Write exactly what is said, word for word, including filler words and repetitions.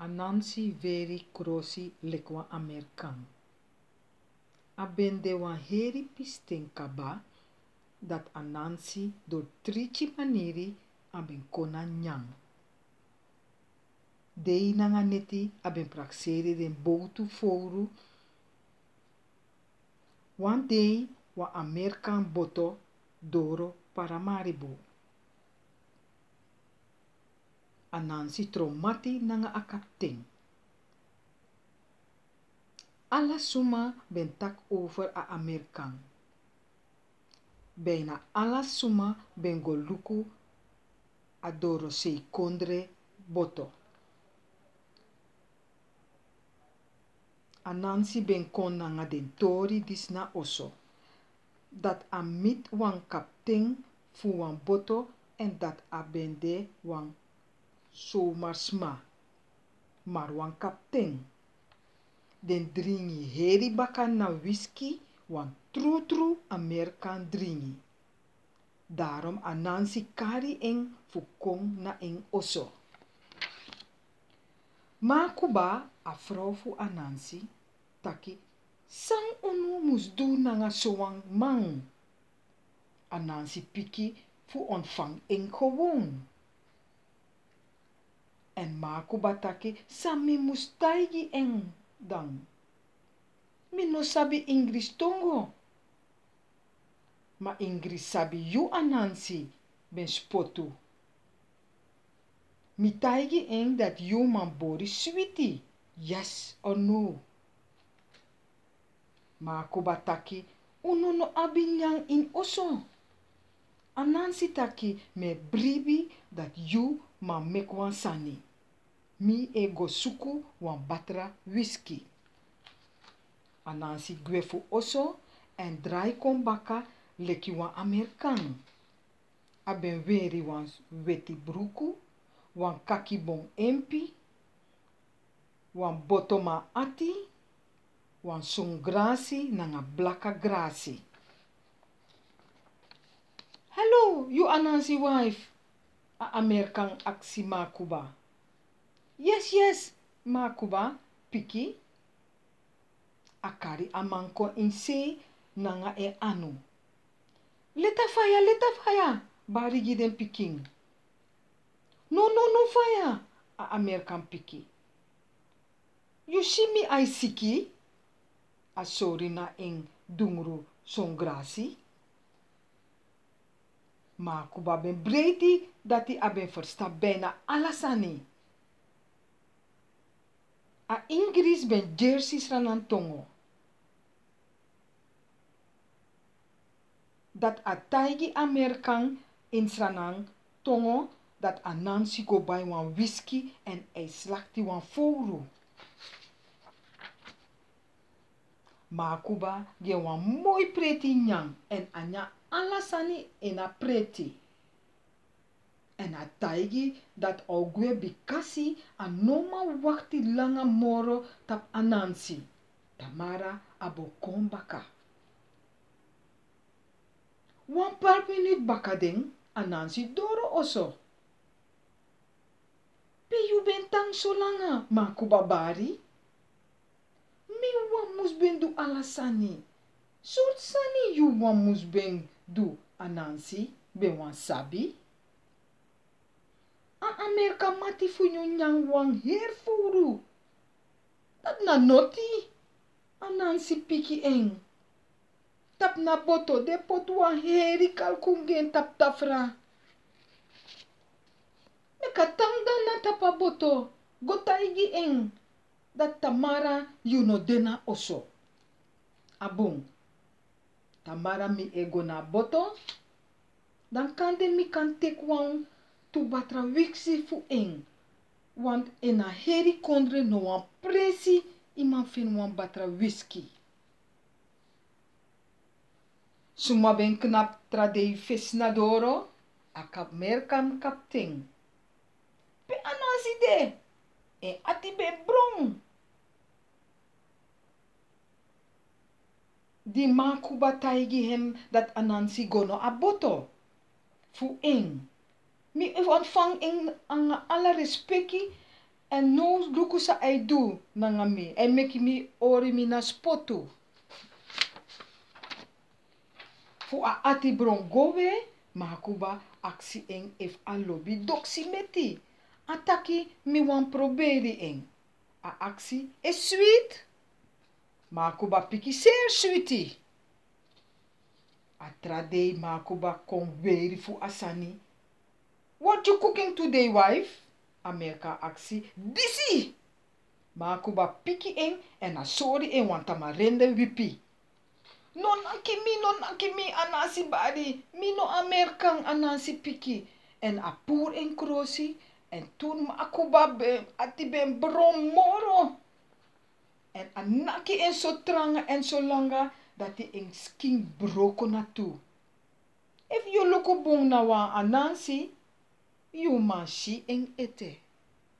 Anansi veri krosi lekwa Amerikan. Abende wan heri pisten kaba dat Anansi door trici maniri aben kona nyang. Dei nanga neti aben prakseri den boutu foru. Wan dei wa Amerikan boto doro Paramaribo. Anansi tromati nanga akapten. Alla suma ben tak over a Amerikan. Bijna alla suma ben goluku adoro sei kondre boto. Anansi ben kon nanga den tori dis na oso. Dat a mit wan kapten fu wan boto en dat a bende wan somarsma. Maar wan kapten. Den dringi heri baka na whisky wan true true Amerikan dringi. Daarom Anansi kari en fu kong na en oso. Makuba a vrouw fu Anansi taki sang unu musdu nanga soang mang. Anansi piki fu ontvang en gewoon. En Makuba taki sami mustaigi en dan. Mi no sabi English tongo. Ma English sabi you Anansi ben spotu. Mi taigi en dat you man body sweetie. Yes or no? Makuba taki uno no abinyang in oso. Anansi taki me bribi dat you man make wan sani. Mi e go suku wan batra whisky. Anansi gwefu oso en drai kon baka leki wan Amerikan. Aben weri wan weti bruku, wan kaki bon empi, wan botoma ati, wan sungrasi nanga blaka grasi. Hello, you Anansi wife. A Amerikan aksi Makuba. Yes, yes, Makuba, piki. Akari amanko inse nanga e anu. Leta faya, leta faya, barigi den piking. No, no, no faya, a Amerikan piki. You see me I siki? A sorry na en dungru songrasi. Makuba ben breiti dati aben versta bijna alasani. A Ingris ben jersey ranan tongo. Dat a taigi Amerikan in sranang tongo dat Anansi go buy wan whisky en hij slakti wan foru. Makuba ge wan moi preti nyang en anya alasani en a preti. En a taigi dat ogwe bikasi a noma wakti langa moro tap Anansi. Tamara abo kombaka. Wan paar minute baka ding Anansi doro oso. Pe you ben tang so langa Makuba bari? Mi wan mus ben du alasani. Sort sani you wan mus ben du Anansi ben wan sabi? A Amerika mati fu you nyang wan her furu. Dat na noti. Anansi piki eng. Tap na boto de pot wan heri kalkungen tap tafra. Meka tangda na tapa boto. Gotaigi eng. Dat Tamara you no dena oso. Abong. Tamara mi ego na boto. Dan kande mi kan tek wan tu batra wiksi fu eng. Want ena heri kondre no wan presi iman fin wan batra whisky. Suma ben knap tradei fesnadoro. A kap merkam kapting. Pe Anansi de. En ati ben brong. Di Makuba taigi hem dat Anansi gono a boto. Fu eng. Mi ontvang in anga alla respecti En no luku sa ai do nanga me. En meki mi ori mi na spoto. Fu a ati bron gowe, makuba aksi eng if a lobby doksi meti. Ataki mi wan proberi eng. A aksi is sweet. Makuba piki ser sweetie. A tradei makuba kon weri fu asani. What you cooking today, wife? Amerika aksi disi. Makuba piki eng en a sorry eng wan tamarende wipi. No nanki mi, no nanki mi anasi badi. Mi no Amerikan anasi piki. En a poer en krosi. En toen makuba ben, ati ben bron moro. En a naki en so tranga en so langa. Dat die en skin broko na toe. If you look bong na wan anansi. You man si en ete.